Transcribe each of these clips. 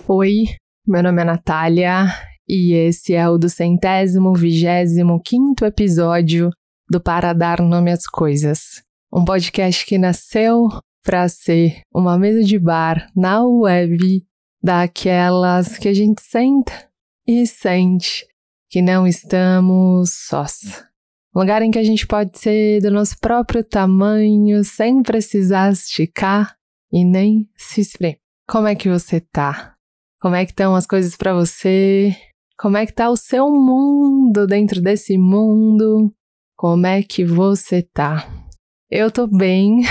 Oi, meu nome é Natália e esse é o 225º episódio do Para Dar Nome às Coisas. Um podcast que nasceu para ser uma mesa de bar na web daquelas que a gente senta e sente que não estamos sós. Um lugar em que a gente pode ser do nosso próprio tamanho sem precisar esticar e nem se espremer. Como é que você tá? Como é que estão as coisas pra você? Como é que tá o seu mundo dentro desse mundo? Como é que você tá? Eu tô bem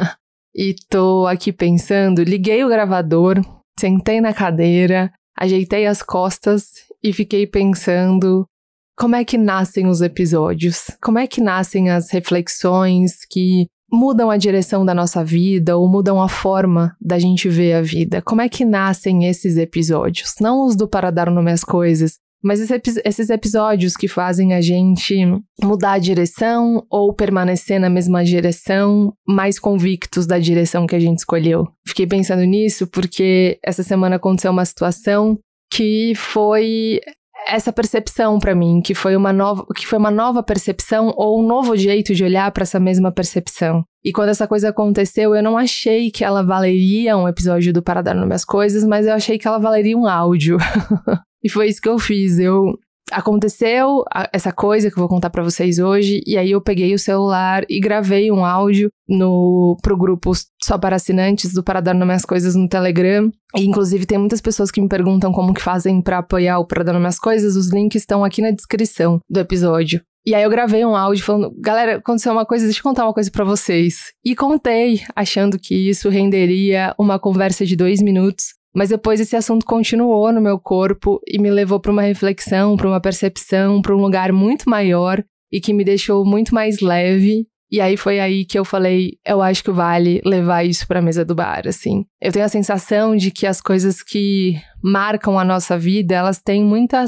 e tô aqui pensando, liguei o gravador, sentei na cadeira, ajeitei as costas e fiquei pensando como é que nascem os episódios? Como é que nascem as reflexões que mudam a direção da nossa vida ou mudam a forma da gente ver a vida? Como é que nascem esses episódios? Não os do Para Dar Nome às Coisas, mas esses episódios que fazem a gente mudar a direção ou permanecer na mesma direção, mais convictos da direção que a gente escolheu. Fiquei pensando nisso porque essa semana aconteceu uma situação que foi essa percepção pra mim, que foi uma nova percepção ou um novo jeito de olhar pra essa mesma percepção. E quando essa coisa aconteceu, eu não achei que ela valeria um episódio do Para Dar Nome às Coisas, mas eu achei que ela valeria um áudio. E foi isso que eu fiz. Aconteceu essa coisa que eu vou contar pra vocês hoje, e aí eu peguei o celular e gravei um áudio pro grupo só para assinantes do Para Dar Nome às Coisas no Telegram. E inclusive tem muitas pessoas que me perguntam como que fazem pra apoiar o Para Dar Nome às Coisas. Os links estão aqui na descrição do episódio. E aí eu gravei um áudio falando, galera, aconteceu uma coisa, deixa eu contar uma coisa pra vocês. E contei, achando que isso renderia uma conversa de 2 minutos. Mas depois esse assunto continuou no meu corpo e me levou para uma reflexão, para uma percepção, para um lugar muito maior e que me deixou muito mais leve. E aí foi aí que eu falei, eu acho que vale levar isso para a mesa do bar, assim. Eu tenho a sensação de que as coisas que marcam a nossa vida, elas têm muitas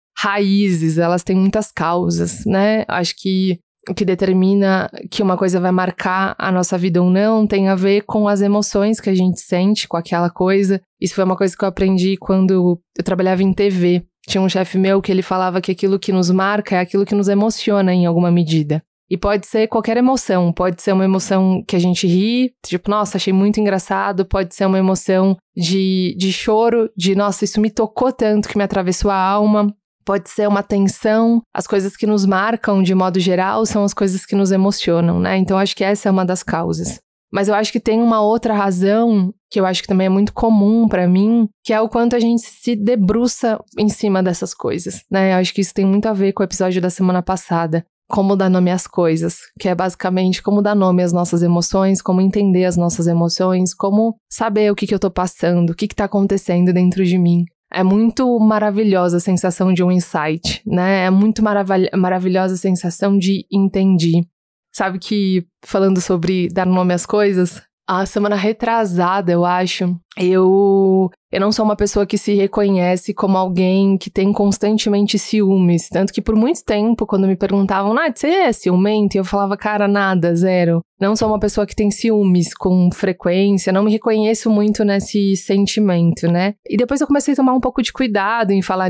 raízes, elas têm muitas causas, né? Acho que o que determina que uma coisa vai marcar a nossa vida ou não tem a ver com as emoções que a gente sente com aquela coisa. Isso foi uma coisa que eu aprendi quando eu trabalhava em TV. Tinha um chefe meu que ele falava que aquilo que nos marca é aquilo que nos emociona em alguma medida. E pode ser qualquer emoção. Pode ser uma emoção que a gente ri, tipo, nossa, achei muito engraçado. Pode ser uma emoção de choro, de nossa, isso me tocou tanto que me atravessou a alma. Pode ser uma tensão, as coisas que nos marcam de modo geral são as coisas que nos emocionam, né? Então acho que essa é uma das causas. Mas eu acho que tem uma outra razão, que eu acho que também é muito comum pra mim, que é o quanto a gente se debruça em cima dessas coisas, né? Eu acho que isso tem muito a ver com o episódio da semana passada, como dar nome às coisas, que é basicamente como dar nome às nossas emoções, como entender as nossas emoções, como saber o que eu tô passando, o que tá acontecendo dentro de mim. É muito maravilhosa a sensação de um insight, né? É muito maravilhosa a sensação de entendi. Sabe que, falando sobre dar nome às coisas, a semana retrasada, eu acho, eu não sou uma pessoa que se reconhece como alguém que tem constantemente ciúmes. Tanto que por muito tempo, quando me perguntavam, Nath, você é ciumento? E eu falava, cara, nada, zero. Não sou uma pessoa que tem ciúmes com frequência, não me reconheço muito nesse sentimento, né? E depois eu comecei a tomar um pouco de cuidado em falar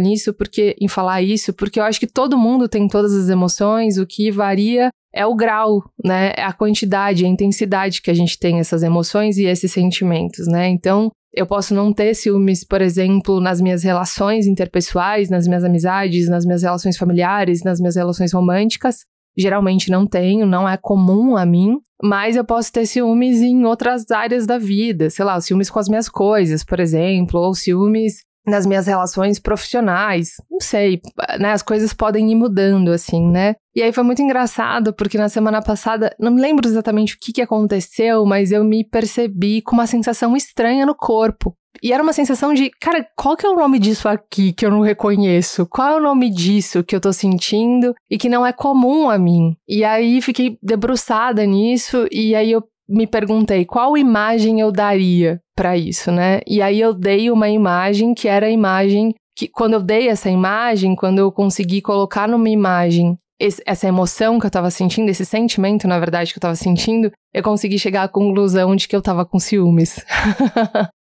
isso, porque eu acho que todo mundo tem todas as emoções, o que varia é o grau, né? É a quantidade, a intensidade que a gente tem essas emoções e esses sentimentos, né? Então, eu posso não ter ciúmes, por exemplo, nas minhas relações interpessoais, nas minhas amizades, nas minhas relações familiares, nas minhas relações românticas. Geralmente não tenho, não é comum a mim, mas eu posso ter ciúmes em outras áreas da vida. Sei lá, ciúmes com as minhas coisas, por exemplo, ou ciúmes nas minhas relações profissionais. Não sei, né? As coisas podem ir mudando, assim, né? E aí foi muito engraçado, porque na semana passada, não me lembro exatamente o que aconteceu, mas eu me percebi com uma sensação estranha no corpo. E era uma sensação de, cara, qual que é o nome disso aqui que eu não reconheço? Qual é o nome disso que eu tô sentindo e que não é comum a mim? E aí fiquei debruçada nisso e aí eu me perguntei qual imagem eu daria pra isso, né? E aí eu dei uma imagem que era a imagem que, quando eu dei essa imagem, quando eu consegui colocar numa imagem essa emoção que eu tava sentindo, esse sentimento, na verdade, que eu tava sentindo, eu consegui chegar à conclusão de que eu tava com ciúmes.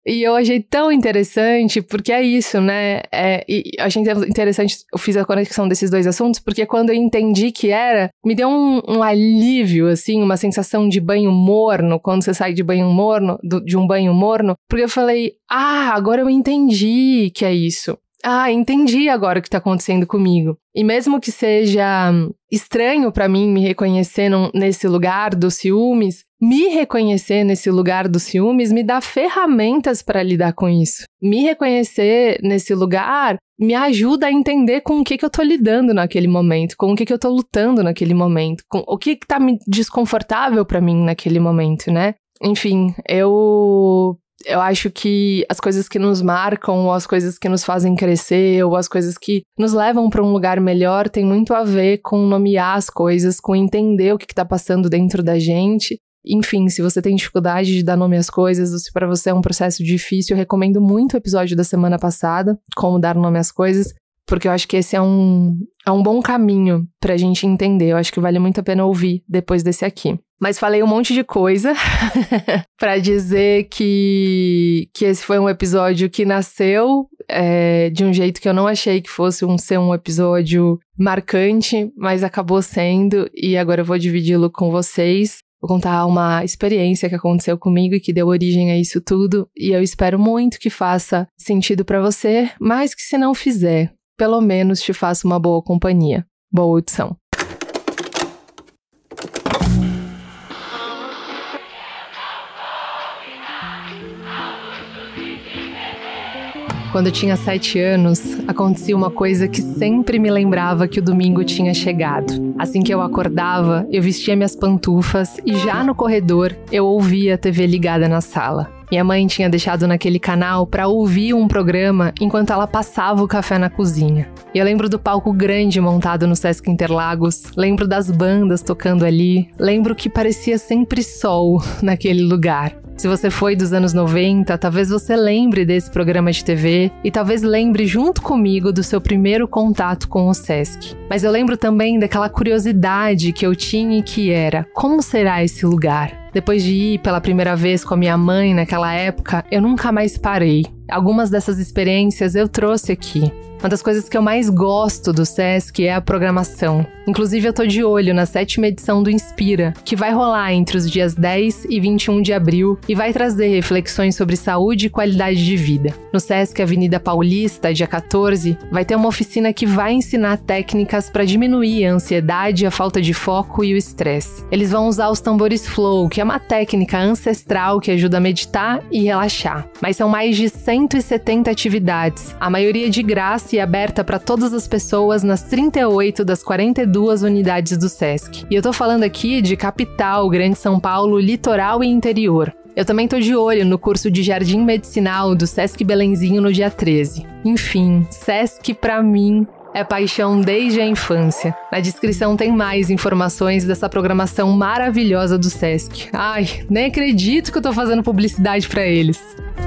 E eu achei tão interessante, porque é isso, né? E achei interessante, eu fiz a conexão desses dois assuntos, porque quando eu entendi que era, me deu um alívio, assim, uma sensação de banho morno, quando você sai de banho morno, de um banho morno, porque eu falei, agora eu entendi que é isso. Entendi agora o que tá acontecendo comigo. E mesmo que seja estranho pra mim me reconhecer nesse lugar dos ciúmes, me reconhecer nesse lugar dos ciúmes me dá ferramentas pra lidar com isso. Me reconhecer nesse lugar me ajuda a entender com o que eu tô lidando naquele momento, com o que eu tô lutando naquele momento, com o que tá desconfortável pra mim naquele momento, né? Enfim, eu acho que as coisas que nos marcam, ou as coisas que nos fazem crescer, ou as coisas que nos levam para um lugar melhor, tem muito a ver com nomear as coisas, com entender o que está passando dentro da gente. Enfim, se você tem dificuldade de dar nome às coisas, ou se para você é um processo difícil, eu recomendo muito o episódio da semana passada, Como Dar Nome às Coisas, porque eu acho que esse é um bom caminho pra gente entender. Eu acho que vale muito a pena ouvir depois desse aqui. Mas falei um monte de coisa pra dizer que esse foi um episódio que nasceu de um jeito que eu não achei que fosse ser um episódio marcante, mas acabou sendo, e agora eu vou dividi-lo com vocês. Vou contar uma experiência que aconteceu comigo e que deu origem a isso tudo, e eu espero muito que faça sentido pra você, mas que se não fizer, pelo menos te faça uma boa companhia. Boa audição. Quando eu tinha 7 anos, acontecia uma coisa que sempre me lembrava que o domingo tinha chegado. Assim que eu acordava, eu vestia minhas pantufas e já no corredor eu ouvia a TV ligada na sala. Minha mãe tinha deixado naquele canal para ouvir um programa enquanto ela passava o café na cozinha. E eu lembro do palco grande montado no Sesc Interlagos, lembro das bandas tocando ali, lembro que parecia sempre sol naquele lugar. Se você foi dos anos 90, talvez você lembre desse programa de TV e talvez lembre junto comigo do seu primeiro contato com o Sesc. Mas eu lembro também daquela curiosidade que eu tinha e que era: como será esse lugar? Depois de ir pela primeira vez com a minha mãe naquela época, eu nunca mais parei. Algumas dessas experiências eu trouxe aqui. Uma das coisas que eu mais gosto do Sesc é a programação. Inclusive, eu tô de olho na 7ª edição do Inspira, que vai rolar entre os dias 10 e 21 de abril e vai trazer reflexões sobre saúde e qualidade de vida. No Sesc Avenida Paulista, dia 14, vai ter uma oficina que vai ensinar técnicas para diminuir a ansiedade, a falta de foco e o estresse. Eles vão usar os tambores flow, que é uma técnica ancestral que ajuda a meditar e relaxar. Mas são mais de 170 atividades, a maioria de graça e aberta para todas as pessoas nas 38 das 42 unidades do Sesc. E eu tô falando aqui de capital, Grande São Paulo, litoral e interior. Eu também tô de olho no curso de Jardim Medicinal do Sesc Belenzinho no dia 13. Enfim, Sesc pra mim é paixão desde a infância. Na descrição tem mais informações dessa programação maravilhosa do Sesc. Ai, nem acredito que eu tô fazendo publicidade pra eles.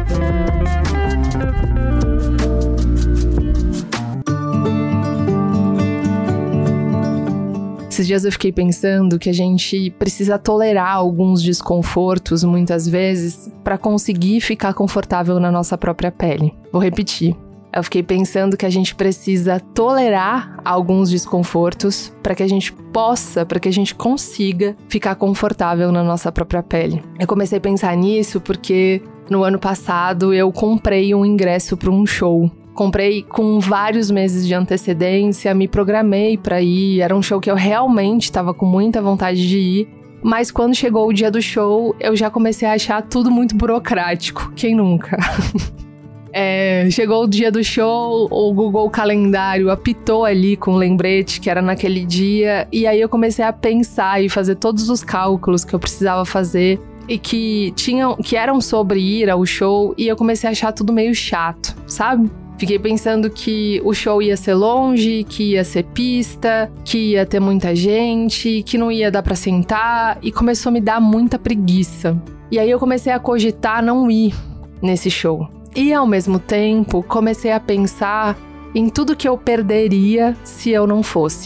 Esses dias eu fiquei pensando que a gente precisa tolerar alguns desconfortos, muitas vezes, para conseguir ficar confortável na nossa própria pele. Vou repetir. Eu fiquei pensando que a gente precisa tolerar alguns desconfortos para que a gente consiga ficar confortável na nossa própria pele. Eu comecei a pensar nisso porque no ano passado eu comprei um ingresso para um show. Comprei com vários meses de antecedência, me programei para ir, era um show que eu realmente estava com muita vontade de ir, mas quando chegou o dia do show, eu já comecei a achar tudo muito burocrático, quem nunca? Chegou o dia do show, o Google Calendário apitou ali com um lembrete que era naquele dia, e aí eu comecei a pensar e fazer todos os cálculos que eu precisava fazer e que eram sobre ir ao show, e eu comecei a achar tudo meio chato, sabe? Fiquei pensando que o show ia ser longe, que ia ser pista, que ia ter muita gente, que não ia dar pra sentar, e começou a me dar muita preguiça. E aí eu comecei a cogitar não ir nesse show. E ao mesmo tempo, comecei a pensar em tudo que eu perderia se eu não fosse.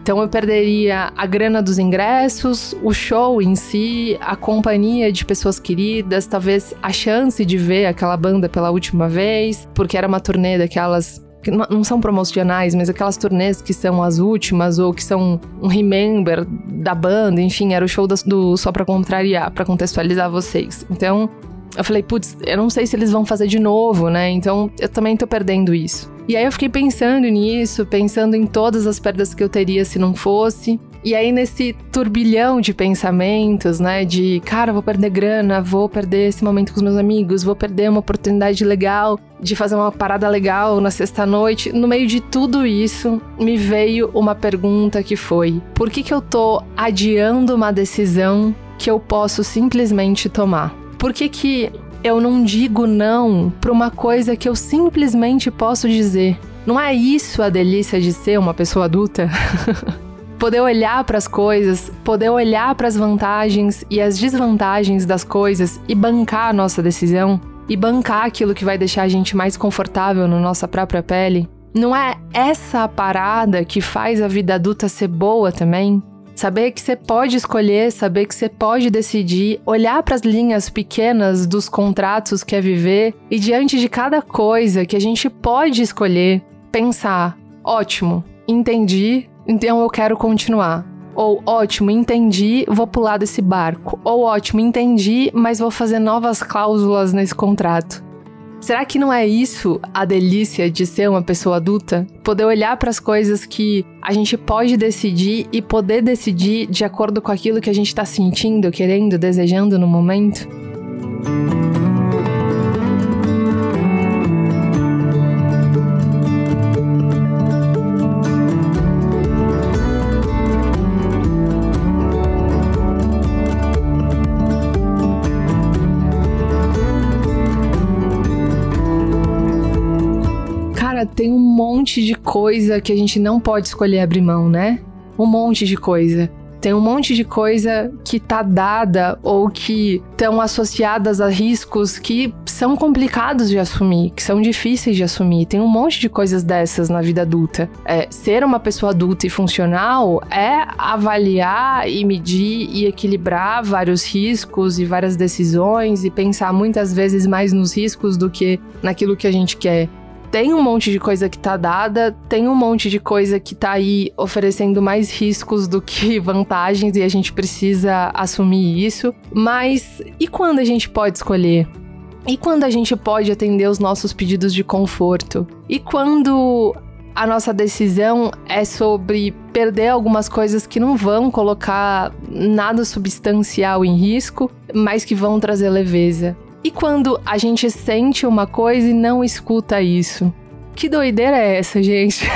Então eu perderia a grana dos ingressos, o show em si, a companhia de pessoas queridas, talvez a chance de ver aquela banda pela última vez, porque era uma turnê daquelas que não são promocionais, mas aquelas turnês que são as últimas ou que são um remember da banda, enfim, era o show do Só Pra Contrariar, pra contextualizar vocês. Então eu falei, putz, eu não sei se eles vão fazer de novo, né? Então eu também tô perdendo isso. E aí eu fiquei pensando nisso, pensando em todas as perdas que eu teria se não fosse. E aí nesse turbilhão de pensamentos, né, de cara, vou perder grana, vou perder esse momento com os meus amigos, vou perder uma oportunidade legal de fazer uma parada legal na sexta-noite. No meio de tudo isso, me veio uma pergunta que foi: por que eu tô adiando uma decisão que eu posso simplesmente tomar? Por que eu não digo não pra uma coisa que eu simplesmente posso dizer? Não é isso a delícia de ser uma pessoa adulta? Poder olhar para as coisas, poder olhar para as vantagens e as desvantagens das coisas e bancar a nossa decisão, e bancar aquilo que vai deixar a gente mais confortável na nossa própria pele. Não é essa a parada que faz a vida adulta ser boa também? Saber que você pode escolher, saber que você pode decidir, olhar para as linhas pequenas dos contratos que é viver e diante de cada coisa que a gente pode escolher, pensar, ótimo, entendi, então eu quero continuar. Ou ótimo, entendi, vou pular desse barco. Ou ótimo, entendi, mas vou fazer novas cláusulas nesse contrato. Será que não é isso a delícia de ser uma pessoa adulta? Poder olhar para as coisas que a gente pode decidir e poder decidir de acordo com aquilo que a gente está sentindo, querendo, desejando no momento? Tem um monte de coisa que a gente não pode escolher abrir mão, né? Um monte de coisa. Tem um monte de coisa que tá dada ou que estão associadas a riscos que são complicados de assumir, que são difíceis de assumir. Tem um monte de coisas dessas na vida adulta. Ser uma pessoa adulta e funcional é avaliar e medir e equilibrar vários riscos e várias decisões e pensar muitas vezes mais nos riscos do que naquilo que a gente quer. Tem um monte de coisa que tá dada, tem um monte de coisa que tá aí oferecendo mais riscos do que vantagens e a gente precisa assumir isso. Mas e quando a gente pode escolher? E quando a gente pode atender os nossos pedidos de conforto? E quando a nossa decisão é sobre perder algumas coisas que não vão colocar nada substancial em risco, mas que vão trazer leveza? E quando a gente sente uma coisa e não escuta isso? Que doideira é essa, gente?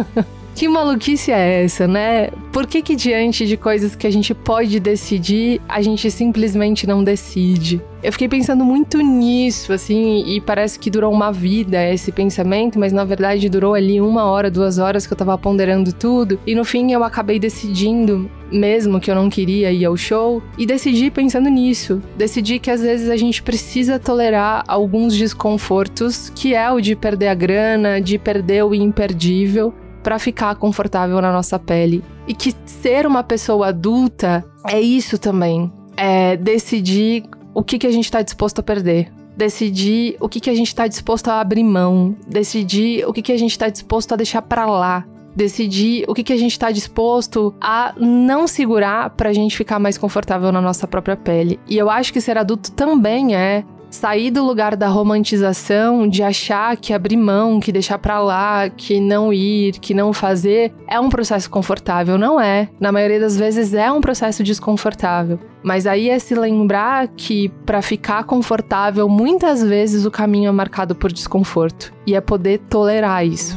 Que maluquice é essa, né? Por que diante de coisas que a gente pode decidir, a gente simplesmente não decide? Eu fiquei pensando muito nisso, assim, e parece que durou uma vida esse pensamento, mas na verdade durou ali 1 hora, 2 horas que eu tava ponderando tudo, e no fim eu acabei decidindo, mesmo que eu não queria ir ao show, e decidi pensando nisso. Decidi que às vezes a gente precisa tolerar alguns desconfortos, que é o de perder a grana, de perder o imperdível, para ficar confortável na nossa pele. E que ser uma pessoa adulta é isso também. É decidir o que a gente tá disposto a perder. Decidir o que a gente tá disposto a abrir mão. Decidir o que a gente tá disposto a deixar pra lá. Decidir o que a gente tá disposto a não segurar pra gente ficar mais confortável na nossa própria pele. E eu acho que ser adulto também é sair do lugar da romantização, de achar que abrir mão, que deixar pra lá, que não ir, que não fazer, é um processo confortável. Não é. Na maioria das vezes é um processo desconfortável. Mas aí é se lembrar que pra ficar confortável, muitas vezes o caminho é marcado por desconforto. E é poder tolerar isso.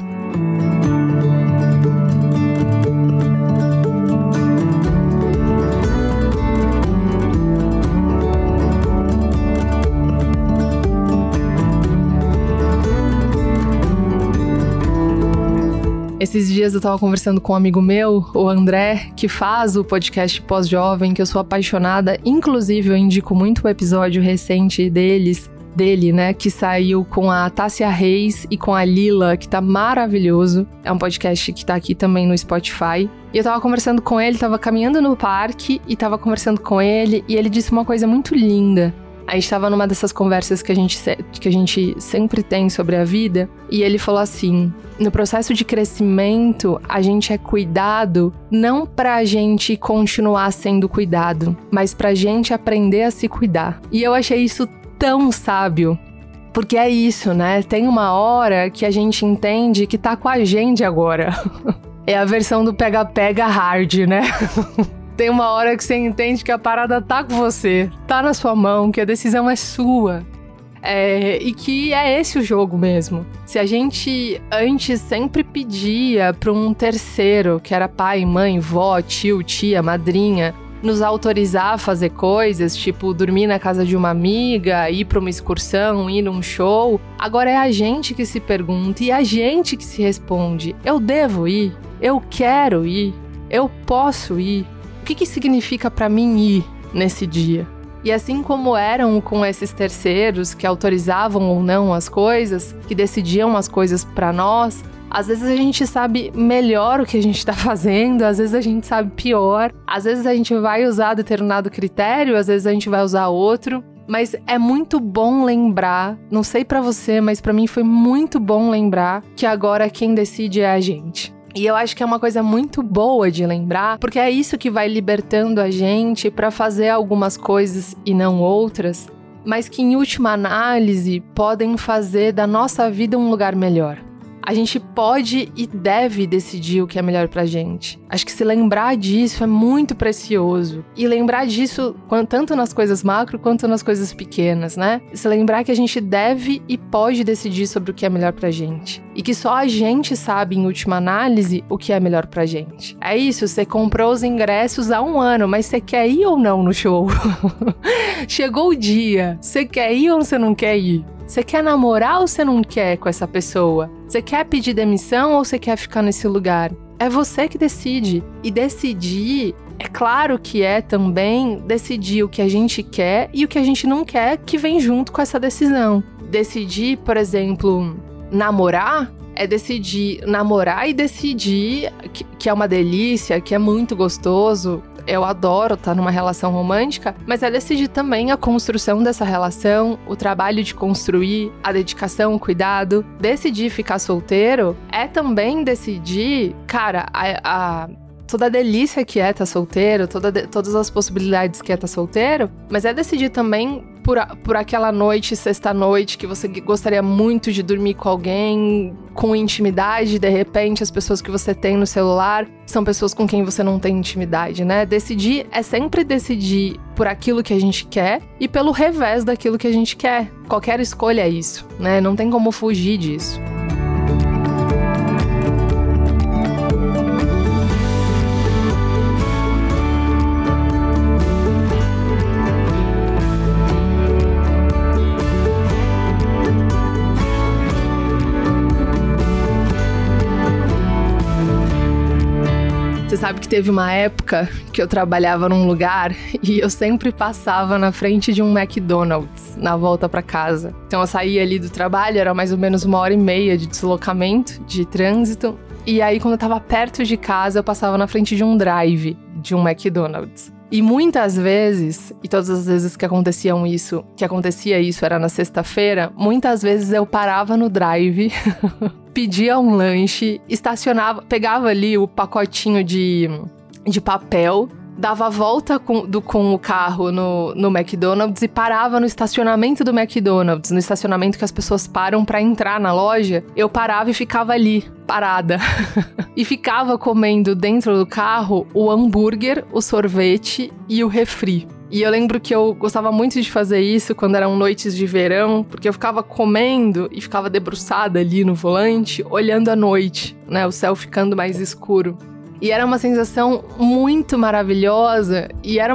Esses dias eu tava conversando com um amigo meu, o André, que faz o podcast Pós-Jovem, que eu sou apaixonada. Inclusive, eu indico muito o episódio recente deles, dele, né, que saiu com a Tássia Reis e com a Lila, que tá maravilhoso. É um podcast que tá aqui também no Spotify. E eu tava conversando com ele, tava caminhando no parque e tava conversando com ele, e ele disse uma coisa muito linda. A gente tava numa dessas conversas que a gente sempre tem sobre a vida, e ele falou assim: no processo de crescimento, a gente é cuidado não pra gente continuar sendo cuidado, mas pra gente aprender a se cuidar. E eu achei isso tão sábio, porque é isso, né? Tem uma hora que a gente entende que tá com a gente agora. É a versão do pega-pega hard, né? Tem uma hora que você entende que a parada tá com você, tá na sua mão, que a decisão é sua. E que é esse o jogo mesmo. Se a gente antes sempre pedia pra um terceiro, que era pai, mãe, vó, tio, tia, madrinha, nos autorizar a fazer coisas, tipo dormir na casa de uma amiga, ir pra uma excursão, ir num show, agora é a gente que se pergunta e a gente que se responde: eu devo ir? Eu quero ir? Eu posso ir? O que significa pra mim ir nesse dia? E assim como eram com esses terceiros que autorizavam ou não as coisas, que decidiam as coisas pra nós, às vezes a gente sabe melhor o que a gente tá fazendo, às vezes a gente sabe pior, às vezes a gente vai usar determinado critério, às vezes a gente vai usar outro. Mas é muito bom lembrar, não sei pra você, mas pra mim foi muito bom lembrar que agora quem decide é a gente. E eu acho que é uma coisa muito boa de lembrar, porque é isso que vai libertando a gente pra fazer algumas coisas e não outras, mas que em última análise podem fazer da nossa vida um lugar melhor. A gente pode e deve decidir o que é melhor pra gente. Acho que se lembrar disso é muito precioso. E lembrar disso tanto nas coisas macro quanto nas coisas pequenas, né? Se lembrar que a gente deve e pode decidir sobre o que é melhor pra gente. E que só a gente sabe, em última análise, o que é melhor pra gente. É isso, você comprou os ingressos há 1 ano, mas você quer ir ou não no show? Chegou o dia, você quer ir ou você não quer ir? Você quer namorar ou você não quer com essa pessoa? Você quer pedir demissão ou você quer ficar nesse lugar? É você que decide. E decidir, é claro que é também decidir o que a gente quer e o que a gente não quer, que vem junto com essa decisão. Decidir, por exemplo, namorar, é decidir namorar e decidir que é uma delícia, que é muito gostoso. Eu adoro estar numa relação romântica, mas é decidir também a construção dessa relação, o trabalho de construir, a dedicação, o cuidado. Decidir ficar solteiro é também decidir, cara, toda a delícia que é estar solteiro, todas as possibilidades que é estar solteiro, mas é decidir também por aquela noite, sexta-noite, que você gostaria muito de dormir com alguém, com intimidade, de repente as pessoas que você tem no celular são pessoas com quem você não tem intimidade, né? Decidir é sempre decidir por aquilo que a gente quer e pelo revés daquilo que a gente quer. Qualquer escolha é isso, né? Não tem como fugir disso. Você sabe que teve uma época que eu trabalhava num lugar e eu sempre passava na frente de um McDonald's na volta pra casa. Então eu saía ali do trabalho, era mais ou menos 1h30 de deslocamento, de trânsito. E aí quando eu tava perto de casa, eu passava na frente de um drive de um McDonald's. E muitas vezes, e todas as vezes que acontecia isso era na sexta-feira, muitas vezes eu parava no drive, pedia um lanche, estacionava, pegava ali o pacotinho de papel, dava a volta com o carro no McDonald's e parava no estacionamento do McDonald's, no estacionamento que as pessoas param pra entrar na loja. Eu parava e ficava ali, parada. E ficava comendo dentro do carro o hambúrguer, o sorvete e o refri. E eu lembro que eu gostava muito de fazer isso quando eram noites de verão, porque eu ficava comendo e ficava debruçada ali no volante, olhando a noite, né? O céu ficando mais escuro. E era uma sensação muito maravilhosa,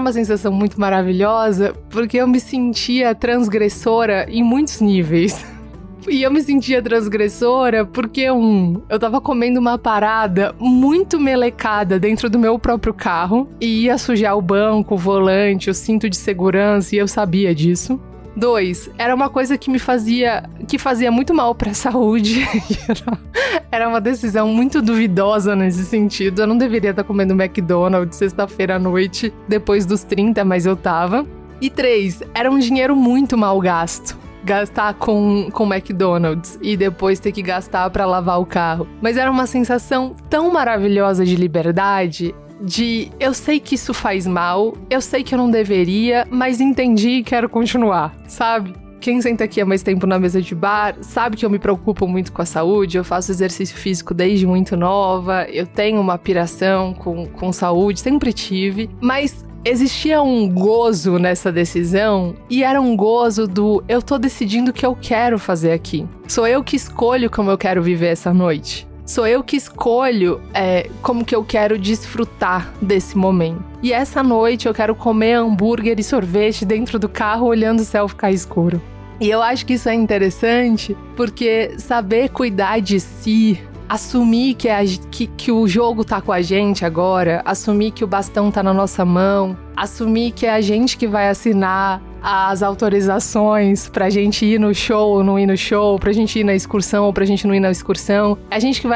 porque eu me sentia transgressora em muitos níveis. E eu me sentia transgressora porque, eu tava comendo uma parada muito melecada dentro do meu próprio carro e ia sujar o banco, o volante, o cinto de segurança, e eu sabia disso. 2, era uma coisa que fazia muito mal pra saúde. Era uma decisão muito duvidosa nesse sentido. Eu não deveria estar comendo McDonald's sexta-feira à noite, depois dos 30, mas eu tava. E 3, era um dinheiro muito mal gasto. Gastar com McDonald's e depois ter que gastar pra lavar o carro. Mas era uma sensação tão maravilhosa de liberdade, eu sei que isso faz mal, eu sei que eu não deveria, mas entendi e quero continuar, sabe? Quem senta aqui há mais tempo na mesa de bar sabe que eu me preocupo muito com a saúde, eu faço exercício físico desde muito nova, eu tenho uma piração com saúde, sempre tive, mas existia um gozo nessa decisão e era um gozo eu tô decidindo o que eu quero fazer aqui. Sou eu que escolho como eu quero viver essa noite. Sou eu que escolho como que eu quero desfrutar desse momento. E essa noite eu quero comer hambúrguer e sorvete dentro do carro olhando o céu ficar escuro. E eu acho que isso é interessante porque saber cuidar de si, assumir que o jogo tá com a gente agora, assumir que o bastão tá na nossa mão, assumir que é a gente que vai assinar as autorizações pra gente ir no show ou não ir no show, pra gente ir na excursão ou pra gente não ir na excursão. É a gente que vai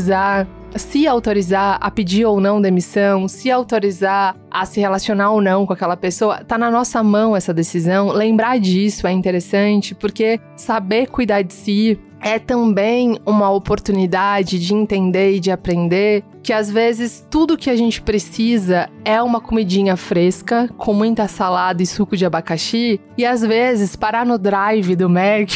se autorizar a pedir ou não demissão, se autorizar a se relacionar ou não com aquela pessoa. Tá na nossa mão essa decisão. Lembrar disso é interessante, porque saber cuidar de si é também uma oportunidade de entender e de aprender que às vezes tudo que a gente precisa é uma comidinha fresca, com muita salada e suco de abacaxi, e às vezes parar no drive do Mac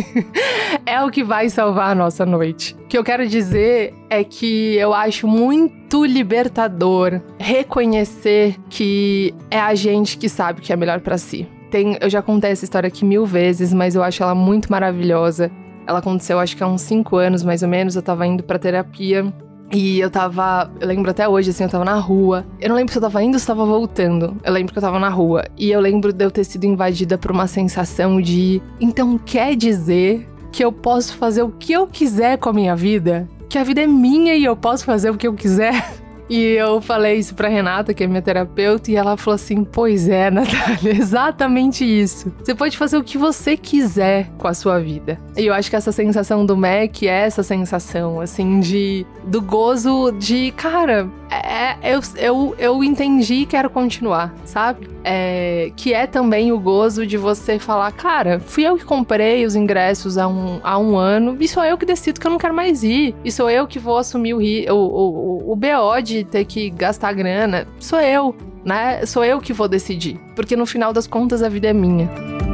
é o que vai salvar a nossa noite. O que eu quero dizer é que eu acho muito libertador reconhecer que é a gente que sabe o que é melhor pra si. Eu já contei essa história aqui 1000 vezes, mas eu acho ela muito maravilhosa. Ela aconteceu, acho que há uns 5 anos, mais ou menos. Eu tava indo pra terapia e eu lembro até hoje, assim, eu tava na rua. Eu não lembro se eu tava indo ou se eu tava voltando. Eu lembro que eu tava na rua. E eu lembro de eu ter sido invadida por uma sensação de... Então quer dizer que eu posso fazer o que eu quiser com a minha vida? Que a vida é minha e eu posso fazer o que eu quiser? E eu falei isso pra Renata, que é minha terapeuta, e ela falou assim, pois é, Natália, exatamente isso. Você pode fazer o que você quiser com a sua vida. E eu acho que essa sensação do Mac é essa sensação, assim, do gozo de, cara, eu entendi e quero continuar, sabe? Que é também o gozo de você falar, cara, fui eu que comprei os ingressos há um ano, e sou eu que decido que eu não quero mais ir. E sou eu que vou assumir o BO de ter que gastar grana. Sou eu, né? Sou eu que vou decidir. Porque no final das contas a vida é minha.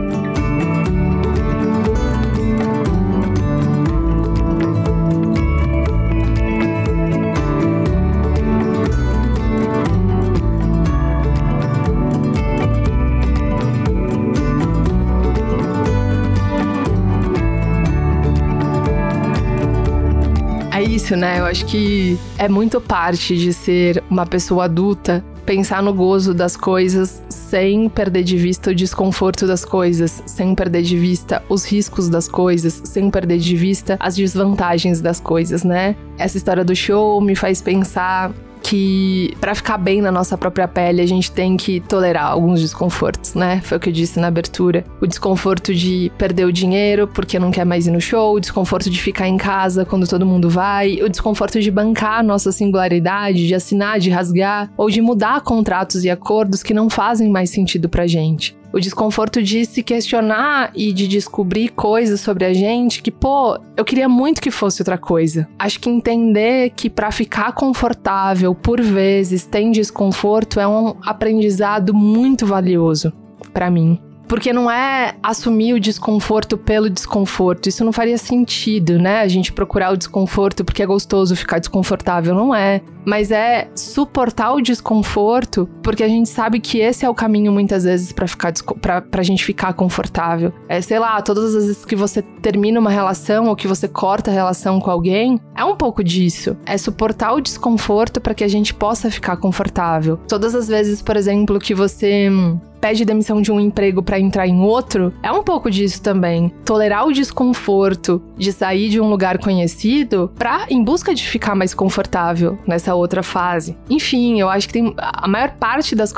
Isso, né? Eu acho que é muito parte de ser uma pessoa adulta, pensar no gozo das coisas sem perder de vista o desconforto das coisas, sem perder de vista os riscos das coisas, sem perder de vista as desvantagens das coisas, né? Essa história do show me faz pensar que pra ficar bem na nossa própria pele a gente tem que tolerar alguns desconfortos, né? Foi o que eu disse na abertura. O desconforto de perder o dinheiro porque não quer mais ir no show, o desconforto de ficar em casa quando todo mundo vai, o desconforto de bancar a nossa singularidade, de assinar, de rasgar ou de mudar contratos e acordos que não fazem mais sentido pra gente. O desconforto de se questionar e de descobrir coisas sobre a gente que, pô, eu queria muito que fosse outra coisa. Acho que entender que pra ficar confortável, por vezes, tem desconforto é um aprendizado muito valioso pra mim. Porque não é assumir o desconforto pelo desconforto. Isso não faria sentido, né? A gente procurar o desconforto porque é gostoso ficar desconfortável. Não é. Mas é suportar o desconforto porque a gente sabe que esse é o caminho muitas vezes pra gente ficar confortável. Sei lá, todas as vezes que você termina uma relação ou que você corta a relação com alguém, é um pouco disso. É suportar o desconforto para que a gente possa ficar confortável. Todas as vezes, por exemplo, que você pede demissão de um emprego pra entrar em outro, é um pouco disso também. Tolerar o desconforto de sair de um lugar conhecido em busca de ficar mais confortável nessa outra fase. Enfim, eu acho que a maior parte das coisas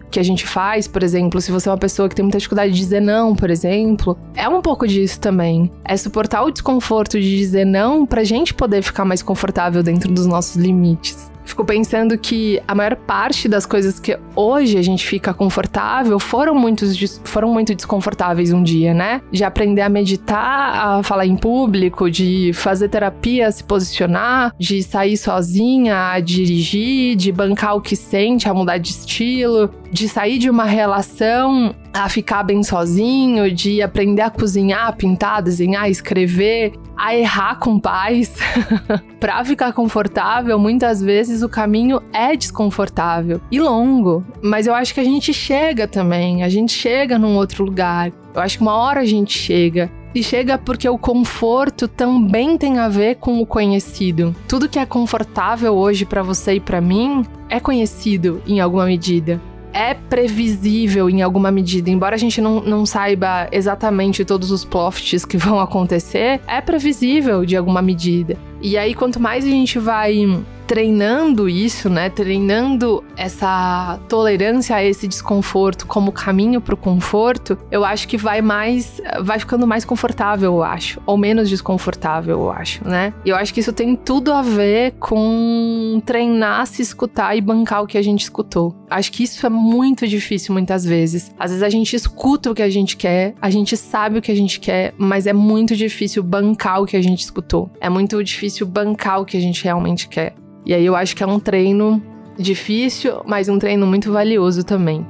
que a gente faz, por exemplo, se você é uma pessoa que tem muita dificuldade de dizer não, por exemplo, é um pouco disso também. É suportar o desconforto de dizer não pra gente poder ficar mais confortável dentro dos nossos limites. Fico pensando que a maior parte das coisas que hoje a gente fica confortável foram muito desconfortáveis um dia, né? De aprender a meditar, a falar em público, de fazer terapia, a se posicionar, de sair sozinha, a dirigir, de bancar o que sente, a mudar de estilo, de sair de uma relação a ficar bem sozinho, de aprender a cozinhar, a pintar, desenhar, escrever, a errar com paz. Pra ficar confortável, muitas vezes o caminho é desconfortável e longo, mas eu acho que a gente chega também, a gente chega num outro lugar. Eu acho que uma hora a gente chega. E chega porque o conforto também tem a ver com o conhecido. Tudo que é confortável hoje pra você e pra mim é conhecido em alguma medida. É previsível em alguma medida, embora a gente não saiba exatamente todos os plots que vão acontecer, é previsível de alguma medida. E aí, quanto mais a gente vai treinando isso, né, treinando essa tolerância a esse desconforto como caminho pro conforto, eu acho que vai ficando mais confortável, eu acho, ou menos desconfortável, eu acho, né? E eu acho que isso tem tudo a ver com treinar, se escutar e bancar o que a gente escutou. Acho que isso é muito difícil muitas vezes. Às vezes a gente escuta o que a gente quer, a gente sabe o que a gente quer, mas é muito difícil bancar o que a gente escutou. É muito difícil bancar o que a gente realmente quer. E aí eu acho que é um treino difícil, mas um treino muito valioso também.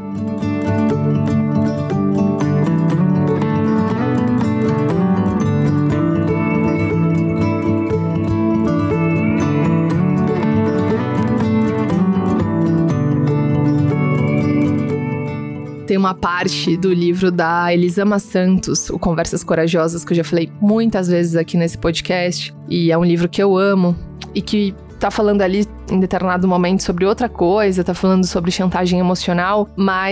Tem uma parte do livro da Elisama Santos, o Conversas Corajosas, que eu já falei muitas vezes aqui nesse podcast, e é um livro que eu amo e que tá falando ali em determinado momento sobre outra coisa, tá falando sobre chantagem emocional,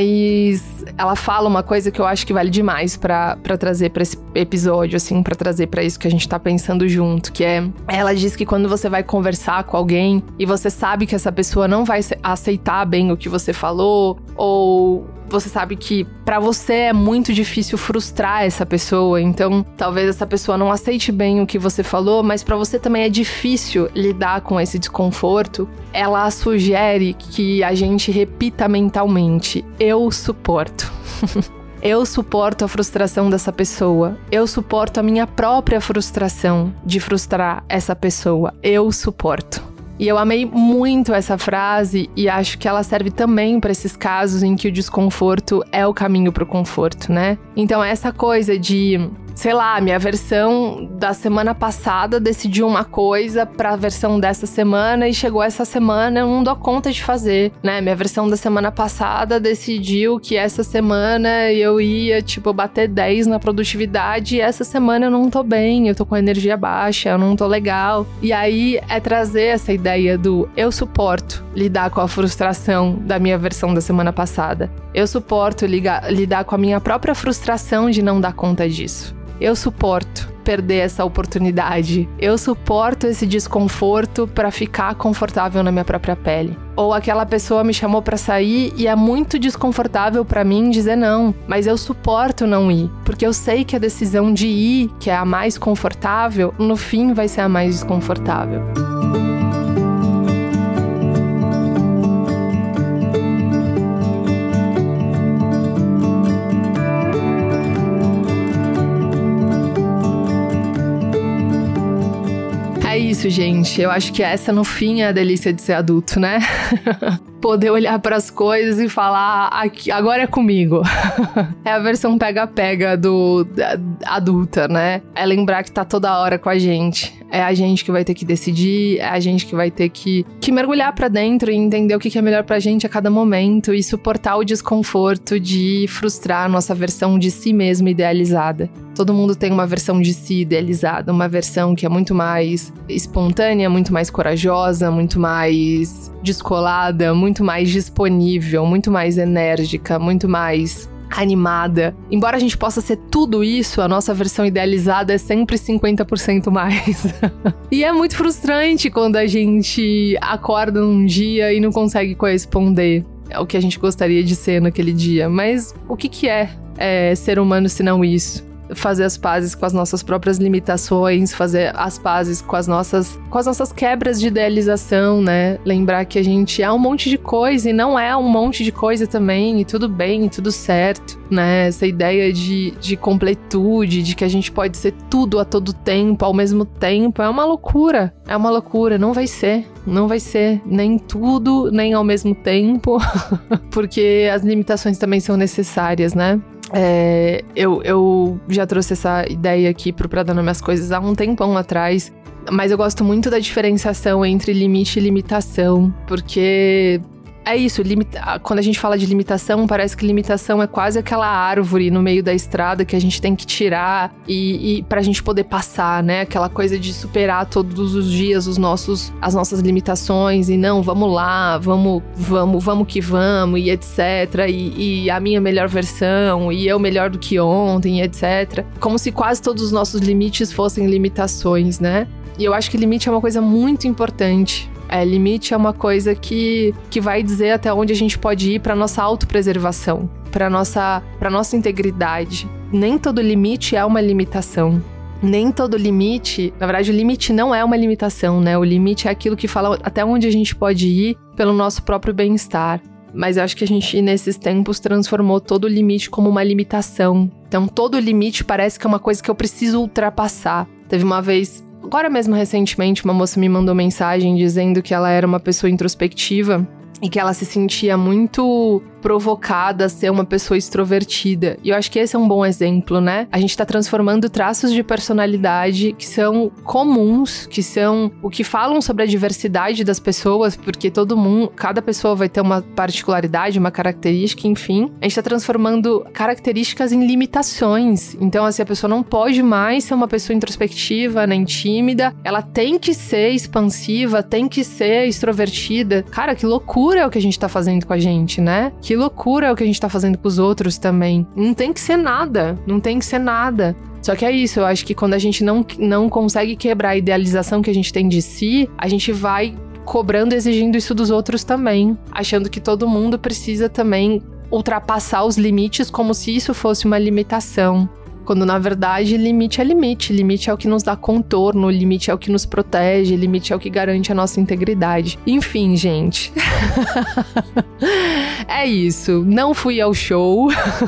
mas ela fala uma coisa que eu acho que vale demais pra trazer pra esse episódio, assim, pra trazer pra isso que a gente tá pensando junto, que é, ela diz que quando você vai conversar com alguém e você sabe que essa pessoa não vai aceitar bem o que você falou, ou você sabe que pra você é muito difícil frustrar essa pessoa, então talvez essa pessoa não aceite bem o que você falou, mas pra você também é difícil lidar com esse desconforto, ela sugere que a gente repita mentalmente: eu suporto. Eu suporto a frustração dessa pessoa. Eu suporto a minha própria frustração de frustrar essa pessoa. Eu suporto. E eu amei muito essa frase e acho que ela serve também para esses casos em que o desconforto é o caminho pro conforto, né? Então essa coisa de, sei lá, minha versão da semana passada decidiu uma coisa pra versão dessa semana e chegou essa semana eu não dou conta de fazer, né? Minha versão da semana passada decidiu que essa semana eu ia, bater 10 na produtividade e essa semana eu não tô bem, eu tô com a energia baixa, eu não tô legal. E aí é trazer essa ideia do eu suporto lidar com a frustração da minha versão da semana passada. Eu suporto lidar com a minha própria frustração de não dar conta disso. Eu suporto perder essa oportunidade. Eu suporto esse desconforto para ficar confortável na minha própria pele. Ou aquela pessoa me chamou para sair e é muito desconfortável para mim dizer não, mas eu suporto não ir, porque eu sei que a decisão de ir, que é a mais confortável, no fim vai ser a mais desconfortável. É isso, gente. Eu acho que essa, no fim, é a delícia de ser adulto, né? Poder olhar para as coisas e falar, agora é comigo. É a versão pega-pega adulta, né? É lembrar que tá toda hora com a gente. É a gente que vai ter que decidir, é a gente que vai ter que mergulhar pra dentro e entender o que é melhor pra gente a cada momento e suportar o desconforto de frustrar a nossa versão de si mesmo idealizada. Todo mundo tem uma versão de si idealizada, uma versão que é muito mais espontânea, muito mais corajosa, muito mais descolada, muito mais disponível, muito mais enérgica, muito mais animada. Embora a gente possa ser tudo isso, a nossa versão idealizada é sempre 50% mais. E é muito frustrante quando a gente acorda num dia e não consegue corresponder. o que a gente gostaria de ser naquele dia. Mas o que é ser humano se não isso? Fazer as pazes com as nossas próprias limitações, fazer as pazes com as nossas quebras de idealização, né? Lembrar que a gente é um monte de coisa e não é um monte de coisa também, e tudo bem, e tudo certo, né? Essa ideia de completude, de que a gente pode ser tudo a todo tempo, ao mesmo tempo, é uma loucura, não vai ser nem tudo, nem ao mesmo tempo, porque as limitações também são necessárias, né? Eu já trouxe essa ideia aqui pro Pra Dar Nome às Coisas há um tempão atrás, mas eu gosto muito da diferenciação entre limite e limitação, porque é isso, quando a gente fala de limitação, parece que limitação é quase aquela árvore no meio da estrada que a gente tem que tirar e pra gente poder passar, né? Aquela coisa de superar todos os dias as nossas limitações e não, vamos lá, vamos que vamos e etc. E a minha melhor versão e eu melhor do que ontem e etc. Como se quase todos os nossos limites fossem limitações, né? E eu acho que limite é uma coisa muito importante. Limite é uma coisa que vai dizer até onde a gente pode ir para nossa autopreservação, para nossa integridade. Nem todo limite é uma limitação. Nem todo limite, na verdade o limite não é uma limitação, né? O limite é aquilo que fala até onde a gente pode ir pelo nosso próprio bem-estar. Mas eu acho que a gente, nesses tempos, transformou todo limite como uma limitação. Então todo limite parece que é uma coisa que eu preciso ultrapassar. Teve uma vez... Agora mesmo, recentemente, uma moça me mandou mensagem dizendo que ela era uma pessoa introspectiva e que ela se sentia muito provocada a ser uma pessoa extrovertida. E eu acho que esse é um bom exemplo, né? A gente tá transformando traços de personalidade que são comuns, que são o que falam sobre a diversidade das pessoas, porque cada pessoa vai ter uma particularidade, uma característica, enfim. A gente tá transformando características em limitações. Então, assim, a pessoa não pode mais ser uma pessoa introspectiva, nem tímida. Ela tem que ser expansiva, tem que ser extrovertida. Cara, que loucura é o que a gente tá fazendo com a gente, né? Que loucura é o que a gente tá fazendo com os outros também. Não tem que ser nada. Só que é isso, eu acho que quando a gente não consegue quebrar a idealização que a gente tem de si, a gente vai cobrando, exigindo isso dos outros também. Achando que todo mundo precisa também ultrapassar os limites como se isso fosse uma limitação. Quando, na verdade, limite é limite. Limite é o que nos dá contorno, limite é o que nos protege, limite é o que garante a nossa integridade. Enfim, gente. É isso. Não fui ao show.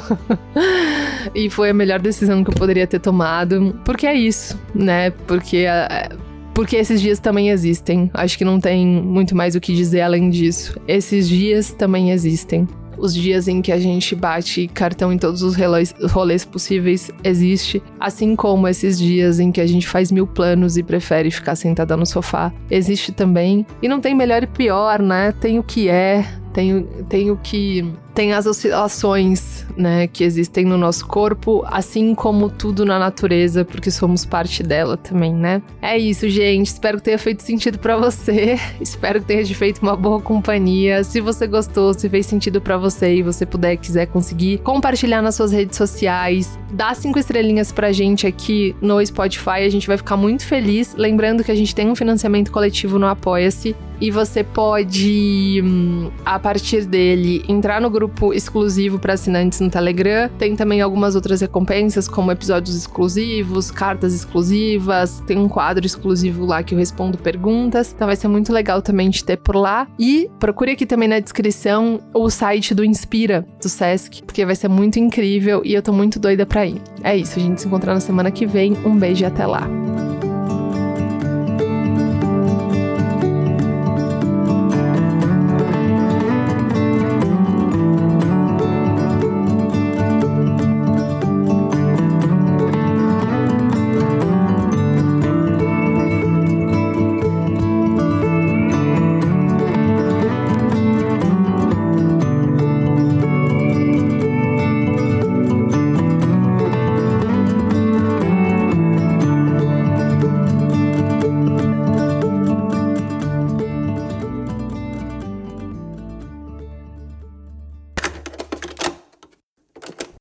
E foi a melhor decisão que eu poderia ter tomado. Porque é isso, né? Porque esses dias também existem. Acho que não tem muito mais o que dizer além disso. Esses dias também existem. Os dias em que a gente bate cartão em todos os rolês possíveis existe, assim como esses dias em que a gente faz 1000 planos e prefere ficar sentada no sofá, existe também. E não tem melhor e pior, né? Tem o que tem as oscilações, né, que existem no nosso corpo, assim como tudo na natureza, porque somos parte dela também, né? É isso, gente. Espero que tenha feito sentido pra você. Espero que tenha te feito uma boa companhia. Se você gostou, se fez sentido pra você e você quiser conseguir compartilhar nas suas redes sociais, dá 5 estrelinhas pra gente aqui no Spotify. A gente vai ficar muito feliz. Lembrando que a gente tem um financiamento coletivo no Apoia-se. E você pode, a partir dele, entrar no grupo exclusivo para assinantes no Telegram. Tem também algumas outras recompensas, como episódios exclusivos, cartas exclusivas. Tem um quadro exclusivo lá que eu respondo perguntas. Então vai ser muito legal também te ter por lá. E procure aqui também na descrição o site do Inspira, do Sesc, porque vai ser muito incrível e eu tô muito doida pra ir. É isso, a gente se encontra na semana que vem. Um beijo e até lá.